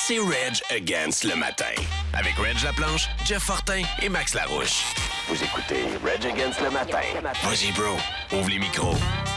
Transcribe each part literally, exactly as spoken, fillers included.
c'est Reg Against le matin. Avec Reg Laplanche, Jeff Fortin et Max Larouche. Vous écoutez Reg Against le matin. Vas-y, bro, ouvre les micros.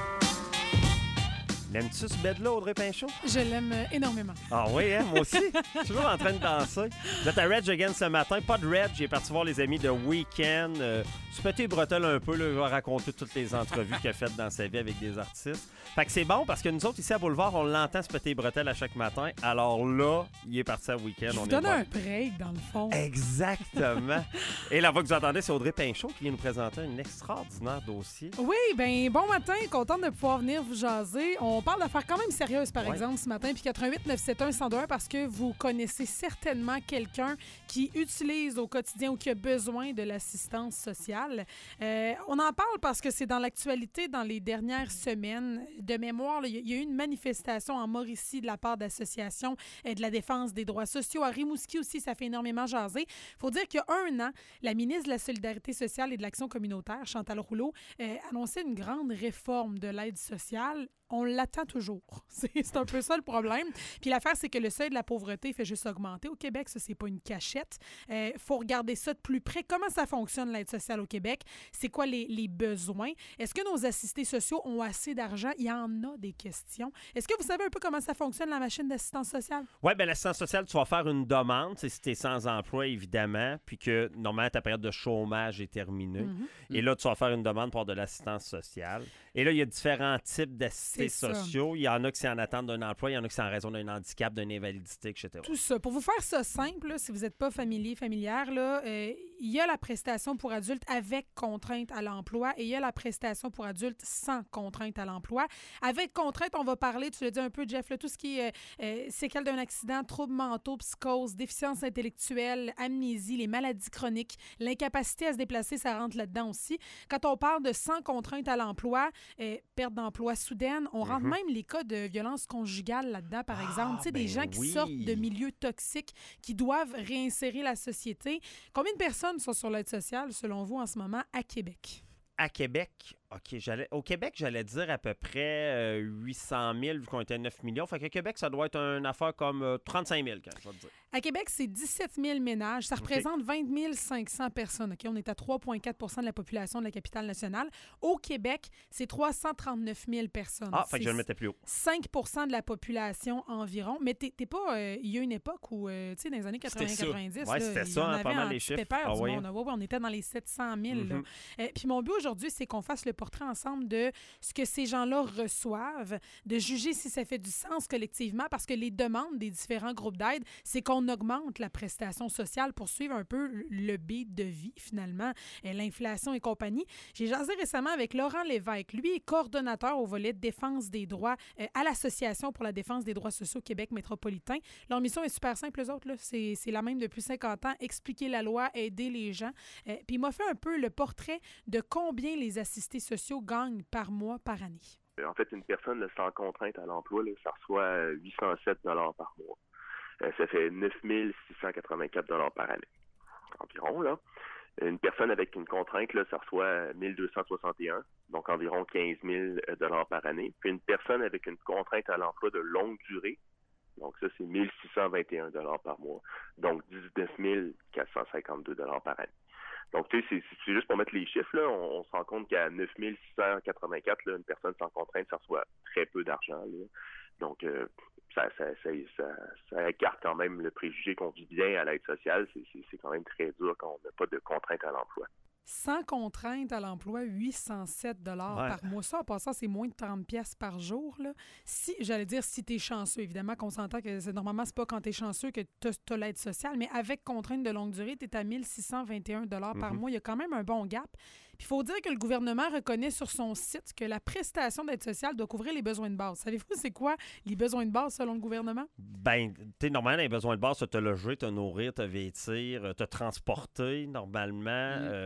L'aimes-tu ce bed-là, Audrey Pinchot? Je l'aime euh, énormément. Ah oui, hein? Moi aussi. Toujours en train de danser. Vous êtes à Reg Against ce matin. Pas de Reg. J'ai parti voir les amis de Weekend. Euh, se péter les bretelles un peu. Là, il va raconter toutes les entrevues qu'il a faites dans sa vie avec des artistes. Fait que c'est bon parce que nous autres, ici à Boulevard, on l'entend se péter les bretelles à chaque matin. Alors là, il est parti à Weekend. Je on vous est donne bon. un break, dans le fond. Exactement. Et la voix que vous entendez, c'est Audrey Pinchot qui vient nous présenter un extraordinaire dossier. Oui, ben bon matin. Contente de pouvoir venir vous jaser. On parle d'affaires quand même sérieuses, par Ouais. exemple, ce matin. Puis quatre-vingt-huit neuf cent soixante-un cent un parce que vous connaissez certainement quelqu'un qui utilise au quotidien ou qui a besoin de l'assistance sociale. Euh, on en parle parce que c'est dans l'actualité dans les dernières semaines. De mémoire, il y, y a eu une manifestation en Mauricie de la part d'associations euh, de la défense des droits sociaux. À Rimouski aussi, ça fait énormément jaser. Il faut dire qu'il y a un an, la ministre de la Solidarité sociale et de l'Action communautaire, Chantal Rouleau, euh, annonçait une grande réforme de l'aide sociale. On l'attend toujours. C'est, c'est un peu ça le problème. Puis l'affaire, c'est que le seuil de la pauvreté fait juste augmenter. Au Québec, ça, c'est pas une cachette. Il euh, faut regarder ça de plus près. Comment ça fonctionne, l'aide sociale au Québec? C'est quoi les, les besoins? Est-ce que nos assistés sociaux ont assez d'argent? Il y en a des questions. Est-ce que vous savez un peu comment ça fonctionne, la machine d'assistance sociale? Oui, bien, l'assistance sociale, tu vas faire une demande, si tu es sans emploi, évidemment, puis que, normalement, ta période de chômage est terminée. Mm-hmm. Et là, tu vas faire une demande pour de l'assistance sociale. Et là, il y a différents types d'assistés C'est sociaux. Il y en a qui sont en attente d'un emploi, il y en a qui sont en raison d'un handicap, d'une invalidité, et cetera. Tout ça. Pour vous faire ça simple, là, si vous n'êtes pas familier, familière, là, euh, il y a la prestation pour adultes avec contrainte à l'emploi et il y a la prestation pour adultes sans contrainte à l'emploi. Avec contrainte, on va parler, tu l'as dit un peu, Jeff, là, tout ce qui est euh, euh, séquelles d'un accident, troubles mentaux, psychose, déficience intellectuelle, amnésie, les maladies chroniques, l'incapacité à se déplacer, ça rentre là-dedans aussi. Quand on parle de sans contrainte à l'emploi, euh, perte d'emploi soudaine, on rentre même les cas de violence conjugale là-dedans, par exemple. Tu sais, des ben gens qui oui. sortent de milieux toxiques, qui doivent réinsérer la société. Combien de personnes sont sur l'aide sociale, selon vous, en ce moment, à Québec? À Québec, OK, j'allais, au Québec, j'allais dire à peu près euh, huit cent mille, vu qu'on était neuf millions. Fait que Québec, ça doit être une affaire comme euh, trente-cinq mille, quand je vais te dire. À Québec, c'est dix-sept mille ménages. Ça représente vingt mille cinq cents personnes. OK? On est à trois virgule quatre pour cent de la population de la capitale nationale. Au Québec, c'est trois cent trente-neuf mille personnes. Ah, fait que C'est je le mettais plus haut. cinq pour cent de la population environ. Mais t'es, t'es pas... euh, il y a une époque où, euh, tu sais, dans les années C'était ça. quatre-vingts quatre-vingt-dix, Ouais, là, c'était il y ça, en hein, avait pas mal en les petit chiffres. pépère Ah du oui. monde. Ouais, ouais, on était dans les sept cent mille. là. Mhm. Euh, Puis mon but aujourd'hui, c'est qu'on fasse le portrait ensemble de ce que ces gens-là reçoivent, de juger si ça fait du sens collectivement, parce que les demandes des différents groupes d'aide, c'est qu'on augmente la prestation sociale pour suivre un peu le beat de vie, finalement, euh, l'inflation et compagnie. J'ai jasé récemment avec Laurent Lévesque. Lui est coordonnateur au volet de défense des droits euh, à l'Association pour la défense des droits sociaux Québec métropolitain. Leur mission est super simple, eux autres. Là. C'est, c'est la même depuis cinquante ans, expliquer la loi, aider les gens. Euh, Puis il m'a fait un peu le portrait de combien les assistés sociaux gagnent par mois, par année. En fait, une personne là, sans contrainte à l'emploi, là, ça reçoit euh, huit cent sept dollars par mois. Euh, ça fait neuf mille six cent quatre-vingt-quatre dollars par année, environ. Là. Une personne avec une contrainte, là, ça reçoit mille deux cent soixante et un, donc environ quinze mille dollars par année. Puis une personne avec une contrainte à l'emploi de longue durée, donc ça, c'est mille six cent vingt et un dollars par mois, donc dix-neuf mille quatre cent cinquante-deux dollars par année. Donc, tu sais, c'est, c'est juste pour mettre les chiffres, là, on, on se rend compte qu'à neuf mille six cent quatre-vingt-quatre, là, une personne sans contrainte, ça reçoit très peu d'argent. Là. Donc, euh, ça, ça, ça, ça, ça écarte quand même le préjugé qu'on vit bien à l'aide sociale. C'est, c'est, c'est quand même très dur quand on n'a pas de contrainte à l'emploi. Sans contrainte à l'emploi, huit cent sept dollars Ouais. par mois. Ça, en passant, c'est moins de trente pièces par jour. Là. Si, j'allais dire si tu es chanceux, évidemment qu'on s'entend que c'est, normalement, c'est pas quand tu es chanceux que tu as l'aide sociale, mais avec contrainte de longue durée, tu es à mille six cent vingt et un dollars par Mhm. mois. Il y a quand même un bon gap. Puis il faut dire que le gouvernement reconnaît sur son site que la prestation d'aide sociale doit couvrir les besoins de base. Savez-vous c'est quoi les besoins de base selon le gouvernement? Ben, tu sais, normalement, les besoins de base, c'est te loger, te nourrir, te vêtir, te transporter, normalement. Mm. Euh,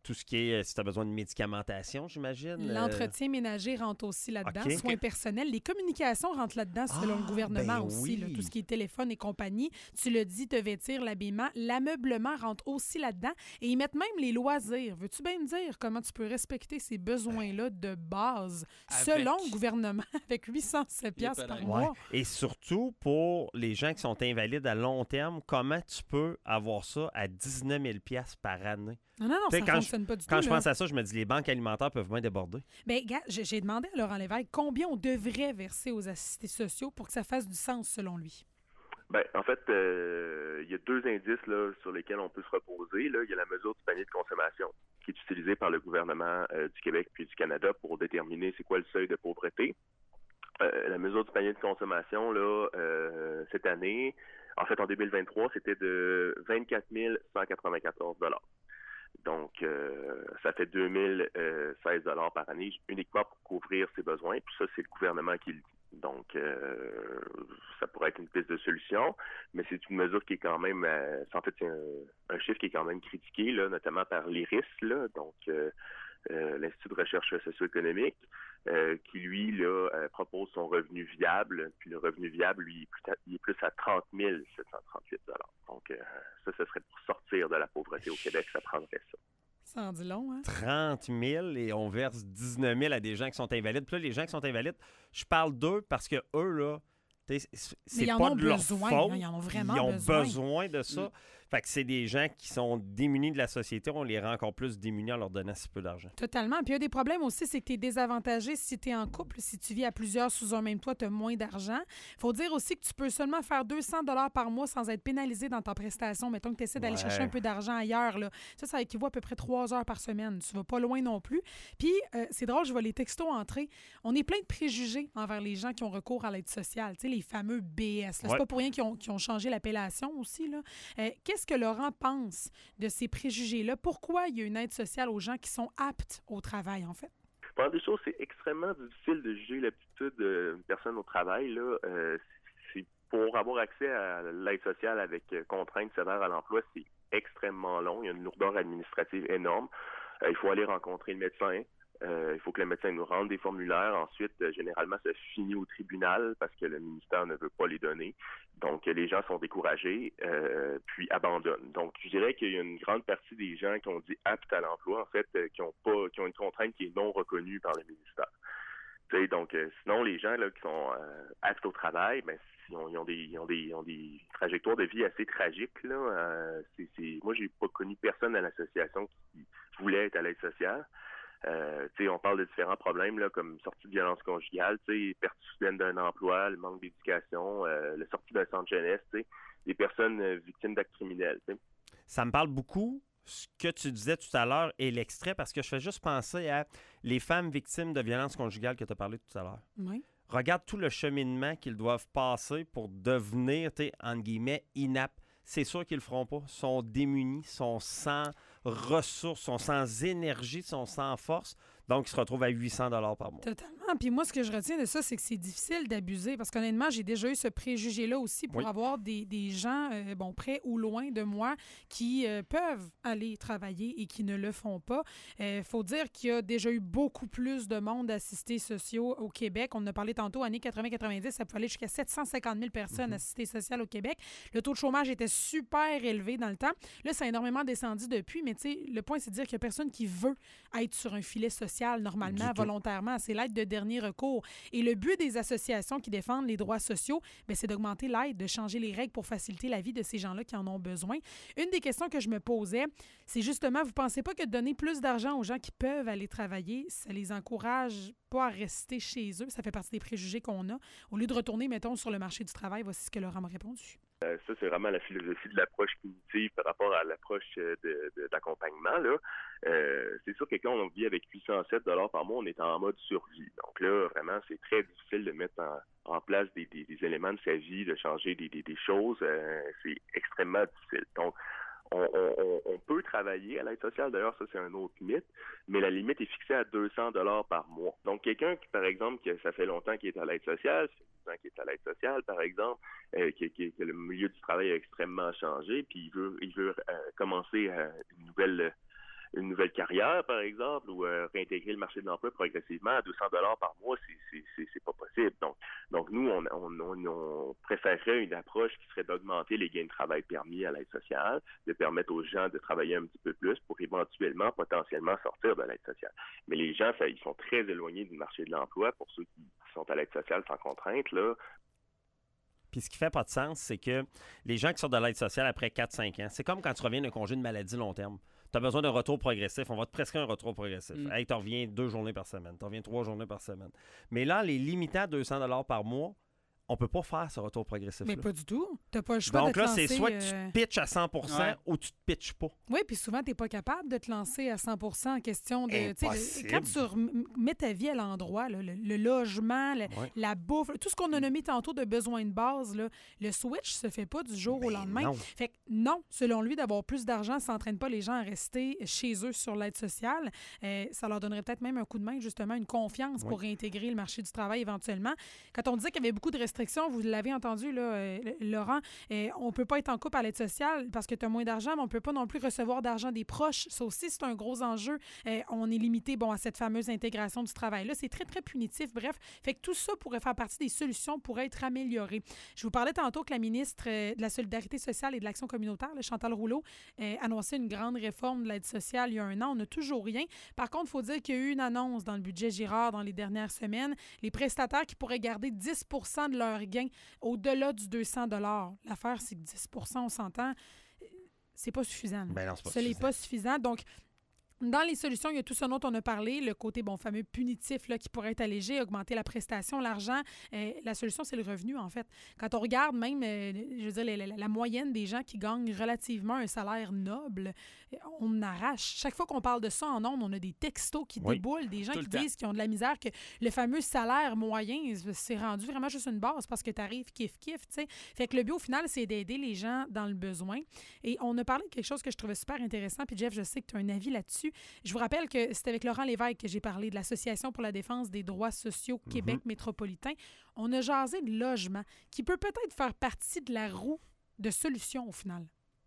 tout ce qui est, si tu as besoin de médicamentation, j'imagine. L'entretien euh... ménager rentre aussi là-dedans, okay. soins personnels. Les communications rentrent là-dedans selon ah, le gouvernement ben aussi, oui. là, tout ce qui est téléphone et compagnie. Tu le dis, te vêtir, l'habillement. L'ameublement rentre aussi là-dedans. Et ils mettent même les loisirs. Veux-tu bien me dire comment tu peux respecter ces besoins-là de base avec... selon le gouvernement avec huit cent sept piastres par mois? Ouais. Et surtout, pour les gens qui sont invalides à long terme, comment tu peux avoir ça à dix-neuf mille piastres par année? Non, non, non, T'sais, ça ne fonctionne je, pas du quand tout. Quand je pense à ça, je me dis les banques alimentaires peuvent bien déborder. Bien, gars, j'ai demandé à Laurent Lévesque combien on devrait verser aux assistés sociaux pour que ça fasse du sens selon lui. Bien, en fait, euh, il y a deux indices là, sur lesquels on peut se reposer. Là. Il y a la mesure du panier de consommation qui est utilisée par le gouvernement euh, du Québec puis du Canada pour déterminer c'est quoi le seuil de pauvreté. Euh, la mesure du panier de consommation, là, euh, cette année, en fait, en deux mille vingt-trois, c'était de vingt-quatre mille cent quatre-vingt-quatorze dollars. Donc, euh, ça fait deux mille seize dollars par année uniquement pour couvrir ses besoins. Puis ça, c'est le gouvernement qui le dit. Donc, euh, ça pourrait être une piste de solution, mais c'est une mesure qui est quand même, euh, en fait, c'est un, un chiffre qui est quand même critiqué, là, notamment par l'I R I S, là, donc euh, euh, l'Institut de recherche socio-économique, euh, qui, lui, là, euh, propose son revenu viable. Puis le revenu viable, lui, il est plus à, il est plus à trente mille sept cent trente-huit dollars. Donc, euh, ça, ce serait pour sortir de la pauvreté au Québec, ça prendrait ça. Ça en dit long, hein? trente mille et on verse dix-neuf mille à des gens qui sont invalides. Puis là, les gens qui sont invalides, je parle d'eux parce que eux, là, c'est pas de leur besoin, faute. Ils en ont vraiment Ils ont besoin. besoin de ça. Mm. Fait que c'est des gens qui sont démunis de la société. On les rend encore plus démunis en leur donnant si peu d'argent. Totalement. Puis un des problèmes aussi, c'est que tu es désavantagé si tu es en couple. Si tu vis à plusieurs sous un même toit, tu as moins d'argent. Il faut dire aussi que tu peux seulement faire deux cents dollars par mois sans être pénalisé dans ta prestation. Mettons que tu essaies d'aller ouais. chercher un peu d'argent ailleurs. Là. Ça, ça équivaut à peu près trois heures par semaine. Tu vas pas loin non plus. Puis, euh, c'est drôle, je vois les textos entrer. On est plein de préjugés envers les gens qui ont recours à l'aide sociale. Tu sais, les fameux B S. C'est ouais. pas pour rien qu'ils ont, qu'ils ont changé l'appellation aussi. Là. Euh, qu'est-ce que Laurent pense de ces préjugés-là? Pourquoi il y a une aide sociale aux gens qui sont aptes au travail, en fait? Première des choses, c'est extrêmement difficile de juger l'aptitude d'une personne au travail. Là. Euh, c'est pour avoir accès à l'aide sociale avec contrainte sévère à l'emploi, c'est extrêmement long. Il y a une lourdeur administrative énorme. Euh, il faut aller rencontrer le médecin. Euh, il faut que le médecin nous rende des formulaires. Ensuite, euh, généralement, ça finit au tribunal parce que le ministère ne veut pas les donner. Donc, euh, les gens sont découragés, euh, puis abandonnent. Donc, je dirais qu'il y a une grande partie des gens qui ont dit aptes à l'emploi, en fait, euh, qui ont pas, qui ont une contrainte qui est non reconnue par le ministère. Tu sais, donc, euh, sinon, les gens là qui sont euh, aptes au travail, ben, ils ont, ils ont des, ils ont des, ils ont des trajectoires de vie assez tragiques. Là. Euh, c'est, c'est... Moi, j'ai pas connu personne à l'association qui voulait être à l'aide sociale. Euh, on parle de différents problèmes là, comme sortie de violence conjugale, perte soudaine d'un emploi, le manque d'éducation, euh, la sortie d'un centre jeunesse, des personnes euh, victimes d'actes criminels. T'sais. Ça me parle beaucoup ce que tu disais tout à l'heure et l'extrait parce que je fais juste penser à les femmes victimes de violence conjugale que tu as parlé tout à l'heure. Oui. Regarde tout le cheminement qu'ils doivent passer pour devenir, entre guillemets, inaptes. C'est sûr qu'ils le feront pas. Ils sont démunis, sont sans ressources, sont sans énergie, sont sans force. Donc, ils se retrouvent à huit cents dollars par mois. Totalement. Puis moi, ce que je retiens de ça, c'est que c'est difficile d'abuser. Parce qu'honnêtement, j'ai déjà eu ce préjugé-là aussi pour oui. avoir des, des gens, euh, bon, près ou loin de moi, qui euh, peuvent aller travailler et qui ne le font pas. Il euh, faut dire qu'il y a déjà eu beaucoup plus de monde assistés sociaux au Québec. On en a parlé tantôt, années quatre-vingts quatre-vingt-dix, ça pouvait aller jusqu'à sept cent cinquante mille personnes mm-hmm. assistées sociales au Québec. Le taux de chômage était super élevé dans le temps. Là, ça a énormément descendu depuis, mais tu sais, le point, c'est de dire qu'il n'y a personne qui veut être sur un filet social normalement, volontairement. C'est l'aide de dernier recours. Et le but des associations qui défendent les droits sociaux, bien, c'est d'augmenter l'aide, de changer les règles pour faciliter la vie de ces gens-là qui en ont besoin. Une des questions que je me posais, c'est justement, vous ne pensez pas que de donner plus d'argent aux gens qui peuvent aller travailler, ça les encourage pas à rester chez eux? Ça fait partie des préjugés qu'on a. Au lieu de retourner, mettons, sur le marché du travail, voici ce que Laurent m'a répondu. Euh, ça, c'est vraiment la philosophie de l'approche punitive par rapport à l'approche de, de, d'accompagnement. Là. Euh, c'est sûr que quand on vit avec huit cent sept dollars par mois, on est en mode survie. Donc là, vraiment, c'est très difficile de mettre en, en place des, des, des éléments de sa vie, de changer des, des, des choses. Euh, c'est extrêmement difficile. Donc, On, on, on peut travailler à l'aide sociale, d'ailleurs, ça c'est un autre mythe, mais la limite est fixée à deux cents dollars par mois. Donc quelqu'un qui, par exemple, que ça fait longtemps qu'il est à l'aide sociale, c'est dix ans qu'il est à l'aide sociale, par exemple, euh, que, que, que le milieu du travail a extrêmement changé, puis il veut, il veut euh, commencer euh, une nouvelle une nouvelle carrière, par exemple, ou euh, réintégrer le marché de l'emploi progressivement à deux cents dollars par mois, c'est, c'est, c'est, c'est pas possible. Donc, donc nous, on, on, on, on préférerait une approche qui serait d'augmenter les gains de travail permis à l'aide sociale, de permettre aux gens de travailler un petit peu plus pour éventuellement, potentiellement sortir de l'aide sociale. Mais les gens, ça, ils sont très éloignés du marché de l'emploi. Pour ceux qui sont à l'aide sociale sans contrainte, là. Puis ce qui fait pas de sens, c'est que les gens qui sortent de l'aide sociale après quatre à cinq ans, c'est comme quand tu reviens d'un congé de maladie long terme. Tu as besoin d'un retour progressif. On va te prescrire un retour progressif. Mm. Hey, tu reviens deux journées par semaine. Tu reviens trois journées par semaine. Mais là, les limités à deux cents dollars par mois, on peut pas faire ce retour progressif-là. Mais pas du tout. Tu n'as pas le choix Donc de te là, lancer, c'est soit euh... que tu te pitches à cent pour cent ouais. ou tu te pitches pas. Oui, puis souvent, tu n'es pas capable de te lancer à cent pour cent en question de... Impossible. Quand tu rem- mets ta vie à l'endroit, là, le, le logement, le, ouais. la bouffe, tout ce qu'on a nommé tantôt de besoins de base, là, le switch se fait pas du jour ben au lendemain. Non. Fait que non, selon lui, d'avoir plus d'argent, ça n'entraîne pas les gens à rester chez eux sur l'aide sociale. Euh, ça leur donnerait peut-être même un coup de main, justement, une confiance oui. pour réintégrer le marché du travail éventuellement. Quand on disait qu'il y avait beaucoup de restrictions, vous l'avez entendu, là, euh, Laurent, euh, on ne peut pas être en couple à l'aide sociale parce que tu as moins d'argent, mais on ne peut pas non plus recevoir d'argent des proches. Ça aussi, c'est un gros enjeu. Euh, on est limité bon, à cette fameuse intégration du travail-là. C'est très, très punitif. Bref, fait que tout ça pourrait faire partie des solutions pour être améliorées. Je vous parlais tantôt que la ministre euh, de la Solidarité sociale et de l'Action communautaire, là, Chantal Rouleau, euh, annonçait une grande réforme de l'aide sociale il y a un an. On n'a toujours rien. Par contre, il faut dire qu'il y a eu une annonce dans le budget Girard dans les dernières semaines. Les prestataires qui pourraient garder dix pour cent de leurs gains au-delà du deux cents dollars. L'affaire, c'est que dix pour cent, on s'entend, c'est pas suffisant. Ben non, c'est pas Ce n'est pas suffisant. Donc, dans les solutions, il y a tout ce dont on a parlé, le côté bon fameux punitif là, qui pourrait être allégé, augmenter la prestation, l'argent. Euh, la solution, c'est le revenu, en fait. Quand on regarde même, euh, je veux dire, la, la, la moyenne des gens qui gagnent relativement un salaire noble, on arrache. Chaque fois qu'on parle de ça en ondes, on a des textos qui oui. déboulent, des gens tout qui disent qu'ils ont de la misère, que le fameux salaire moyen, c'est rendu vraiment juste une base parce que tu arrives kiff-kiff, tu sais. Fait que le but, au final, c'est d'aider les gens dans le besoin. Et on a parlé de quelque chose que je trouvais super intéressant, puis Jeff, je sais que tu as un avis là-dessus. Je vous rappelle que c'est avec Laurent Lévesque que j'ai parlé de l'Association pour la défense des droits sociaux Québec mm-hmm. métropolitain. On a jasé de logement qui peut peut-être faire partie de la roue de solutions au final.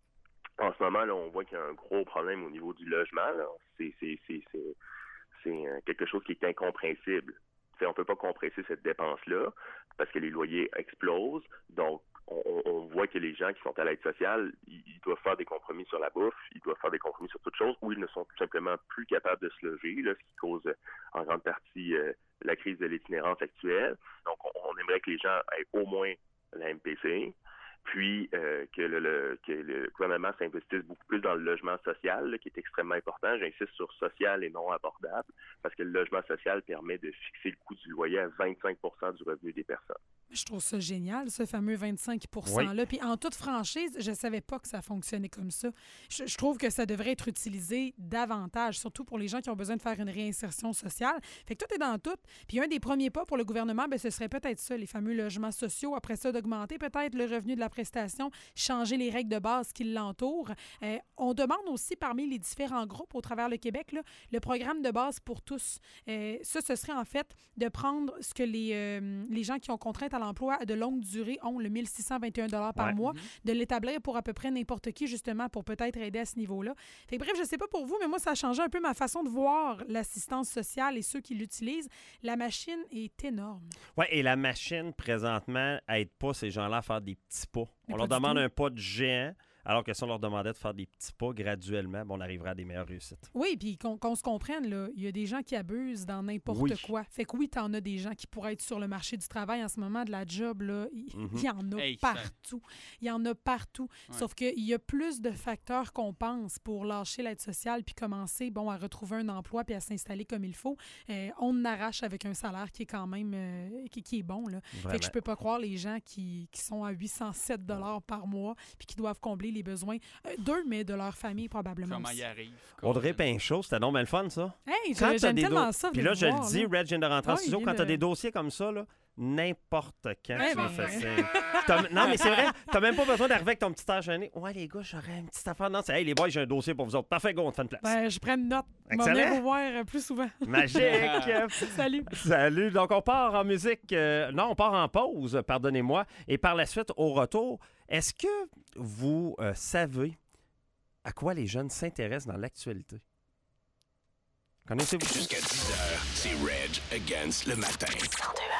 En ce moment, là, on voit qu'il y a un gros problème au niveau du logement. Là. C'est, c'est, c'est, c'est, c'est quelque chose qui est incompréhensible. T'sais, on ne peut pas compresser cette dépense-là parce que les loyers explosent. Donc, on, on voit que les gens qui sont à l'aide sociale, ils, ils doivent faire des compromis sur la bouffe, ils doivent faire des compromis sur toutes choses, ou ils ne sont tout simplement plus capables de se loger, là, ce qui cause en grande partie euh, la crise de l'itinérance actuelle. Donc, on, on aimerait que les gens aient au moins la M P C. Puis euh, que, le, le, que le gouvernement s'investisse beaucoup plus dans le logement social, là, qui est extrêmement important. J'insiste sur social et non abordable, parce que le logement social permet de fixer le coût du loyer à vingt-cinq pour cent du revenu des personnes. Je trouve ça génial, ce fameux vingt-cinq pour cent-là. Oui. Puis en toute franchise, je ne savais pas que ça fonctionnait comme ça. Je, je trouve que ça devrait être utilisé davantage, surtout pour les gens qui ont besoin de faire une réinsertion sociale. Fait que tout est dans tout. Puis un des premiers pas pour le gouvernement, bien, ce serait peut-être ça, les fameux logements sociaux. Après ça, d'augmenter peut-être le revenu de la prestation, changer les règles de base qui l'entourent. Euh, on demande aussi parmi les différents groupes au travers le Québec, là, le programme de base pour tous. Euh, ça, ce serait en fait de prendre ce que les, euh, les gens qui ont contrainte à l'emploi de longue durée ont, le mille six cent vingt et un dollars par ouais. mois, de l'établir pour à peu près n'importe qui, justement, pour peut-être aider à ce niveau-là. Fait que, bref, je ne sais pas pour vous, mais moi, ça a changé un peu ma façon de voir l'assistance sociale et ceux qui l'utilisent. La machine est énorme. Oui, et la machine, présentement, aide pas ces gens-là à faire des petits pas. Mais on pas leur demande tout. un pas de géant. Alors que si on leur demandait de faire des petits pas graduellement, ben on arriverait à des meilleures réussites. Oui, puis qu'on, qu'on se comprenne, là, il y a des gens qui abusent dans n'importe oui. quoi. Fait que oui, t'en as des gens qui pourraient être sur le marché du travail en ce moment, de la job, là, il Mm-hmm. y en a Hey, partout. Il y en a partout. Ouais. Sauf qu'il y a plus de facteurs qu'on pense pour lâcher l'aide sociale puis commencer, bon, à retrouver un emploi puis à s'installer comme il faut. Euh, on arrache avec un salaire qui est quand même euh, qui, qui est bon, là. Fait que je peux pas croire les gens qui, qui sont à huit cent sept dollars par mois puis qui doivent combler les besoins euh, d'eux, mais de leur famille probablement Comment aussi. y arrive? Audrey Pinchot, c'était donc bien le fun, ça. Hey, Quand je- t'as j'aime des tellement do- ça. Puis venir là, je le voir, dis, là. Red vient de rentrer en Ouais, studio, il quand vient tu as de- des dossiers comme ça, là, n'importe quand Eh tu me ben, fais ouais. signe. T'as- Non, mais c'est vrai, t'as même pas besoin d'arriver avec ton petit air gêné. Ouais, les gars, j'aurais une petite affaire. Non, c'est, hey, les boys, j'ai un dossier pour vous autres. Parfait, go, on te fait une place. Ben, je prends une note. Je vais Excellent. venir vous voir euh, plus souvent. Magique! Salut. Salut! Donc, on part en musique. euh, non, on part en pause, pardonnez-moi. Et par la suite, au retour, est-ce que vous euh, savez à quoi les jeunes s'intéressent dans l'actualité? Connaissez-vous? Jusqu'à dix heures, c'est Reg Against le matin. cent deux